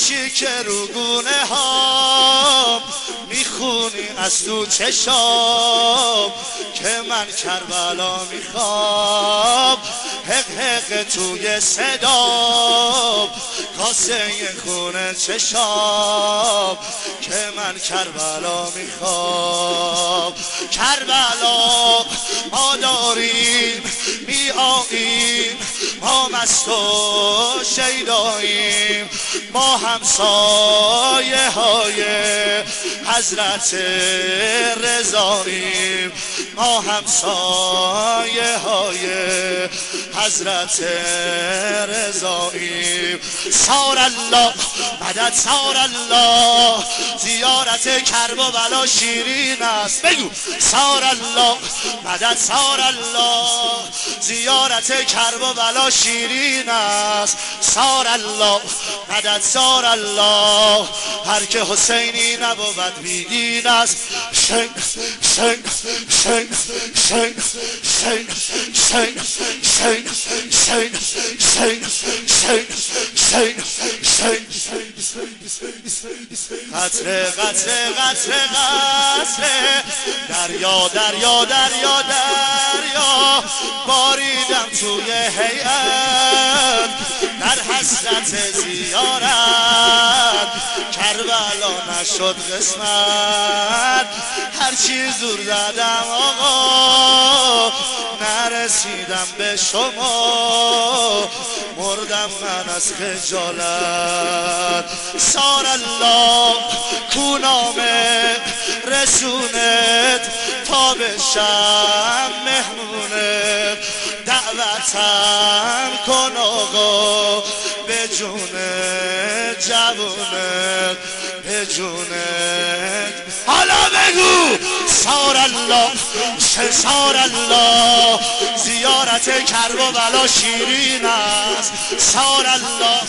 میشی که رو گونه ها میخونی از تو چشام که من کربلا میخوام حق حق توی صدام کاسه خونه چشام که من کربلا میخوام کربلا ما داریم میآییم ما مست و شیداییم ما همسایه های حضرت رضاییم ما همسایه های حضرت رضاییم سار الله مدد سار الله زیارت کرب و بلا شیرین است بگو سار الله مدد سار الله زیارت کرب و بلا شیرین است سار الله مدد سار الله هر که حسینی نبود بیدین است شنگ شنگ شنگ شنگ شنگ شنگ شنگ شنگ شنگ شنگ شنگ قطره قطره قطره قطره دریا دریا دریا دریا باریدم توی هیئت در حسرت زیارت کربلا نشد قسمت هرچی زور زدم آقا نرسیدم به شما مردم من از خجالت سار الله کونامه رسونت تا بشم مهمونت دعوتم کن آقا به جون جوونت به جونت حالا بگو سار الله سار الله زیارت کرب و بلا شیرین است سار الله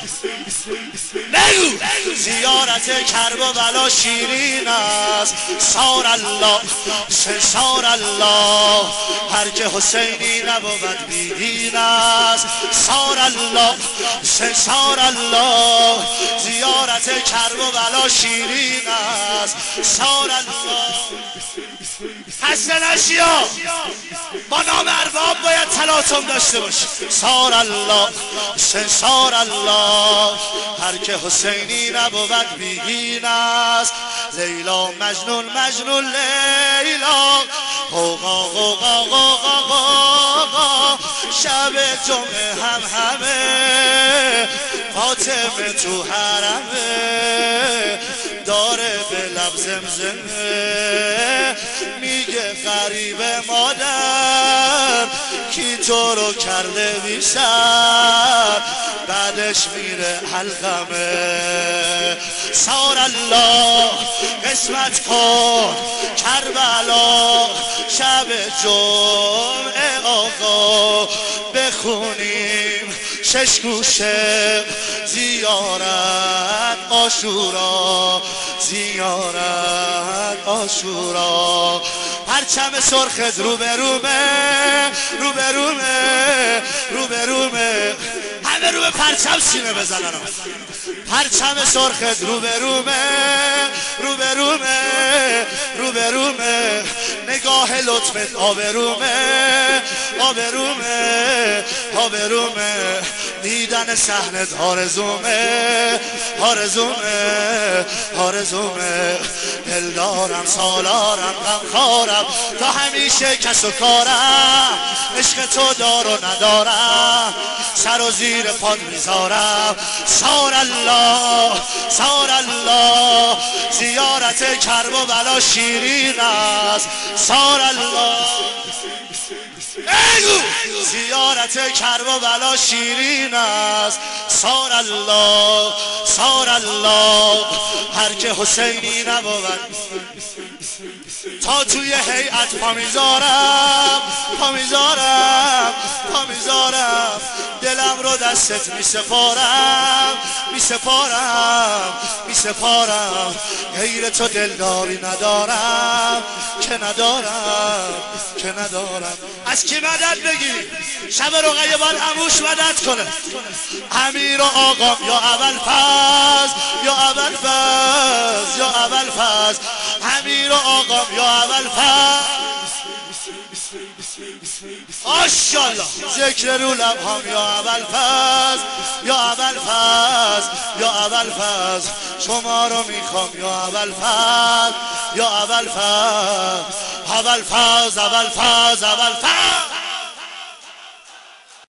بگو زیارت کرب و بلا شیرین است سار الله سار الله هر که حسینی نبود بیدین است سار الله سار الله زیارت کرب و بلا شیرین است سار الله خسته نشیا با نام ارباب باید تلاطم داشته باشی سار الله سار الله هر که حسینی نبود بیدین است لیلا مجنون مجنون لیلا غوغا غوغا غوغا غوغا شب جمعه هم همه فاطمه تو حرمه داره به لب زمزمه میگه غریب مادر کی تو رو کرده بی سر بعدش میره حلقمه سار الله قسمت کن کربلا شب جمعه آقا بخونیم شش گوشه زیارت عاشورا زیارت عاشورا پرچم سرخت روبرومه روبرومه روبرومه همه رو به پرچم سینه بزنن پرچم سرخت روبرومه روبرومه روبرومه نگاه لطفت آبرومه آبرومه آبرومه دیدن صحنت آرزومه آرزومه آرزومه دلدارم سالارم غمخوارم تا همیشه کس و کارم عشق تو دار و ندارم سر و زیر پاد میذارم سار الله سار الله زیارت کرب و بلا شیرین است سار الله زیارت کرب و بلا شیرین است سار الله سار الله هر که حسینی نبود تا توی هیئت پا میذارم پا میذارم پا میذارم دلم رو دستت میسپارم میسپارم میسپارم غیر تو دلداری ندارم که ندارم که ندارم از کی مدد بگیری شب رقیه باید عموش مدد کنه امیر و آقام یا اول پس رو آقام یا اول ماشاءالله ذکر رو لبهام یا ابوالفضل یا ابوالفضل یا ابوالفضل شما رو میخوام یا ابوالفضل یا ابوالفضل ابوالفضل ابوالفضل ابوالفضل